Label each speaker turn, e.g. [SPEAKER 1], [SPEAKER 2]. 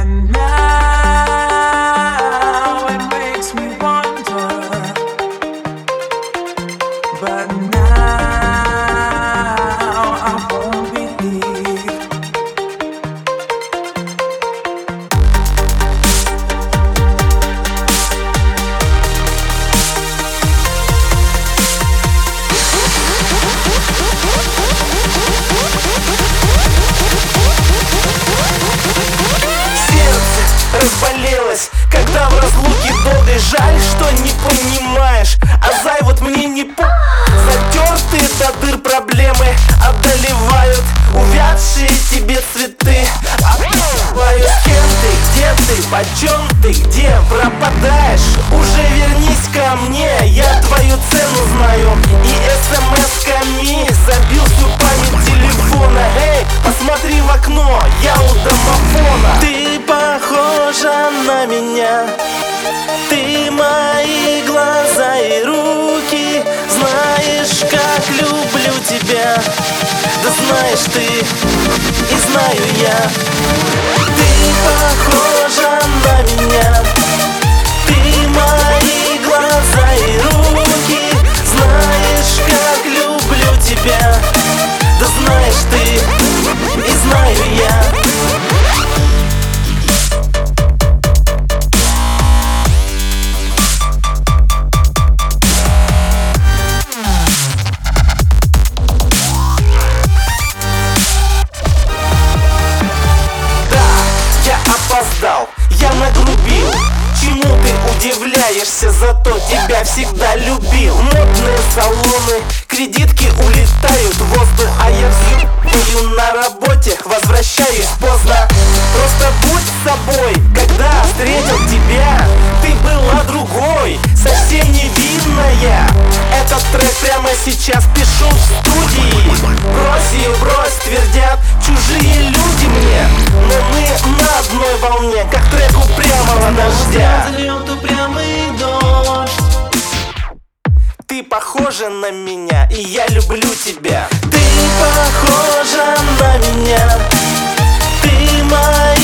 [SPEAKER 1] now it makes me wonder. But now I won't believe.
[SPEAKER 2] Разболелась, когда в разлуке долгой. Жаль, что не понимаешь, а зай вот мне не затертые до дыр проблемы одолевают увядшие тебе цветы. Обнимаю, с кем ты, где ты, почем ты, где пропадаешь? Уже вернись ко мне, я твою цену знаю. И смс-ками забил всю память телефона. Эй, посмотри в окно, я у домофона. Ты похожа на меня, ты мои глаза и руки. Знаешь, как люблю тебя, да знаешь ты, и знаю я. Ты похожа на меня, ты мои глаза и руки. Знаешь, как люблю тебя, да знаешь ты, и знаю я. Опоздал, я нагрубил. Чему ты удивляешься, зато тебя всегда любил. Модные салоны, кредитки улетают в воздух, а я взлетаю на работе, возвращаюсь поздно. Просто будь собой, когда встретил тебя, ты была другой, совсем невинная. Этот трек прямо сейчас пишу в студии. Брось ее, брось, твердят чужие люди мне, но мы на одной волне, как трек упрямого дождя.
[SPEAKER 1] Зальет упрямый дождь.
[SPEAKER 2] Ты похожа на меня, и я люблю тебя. Ты похожа на меня, ты моя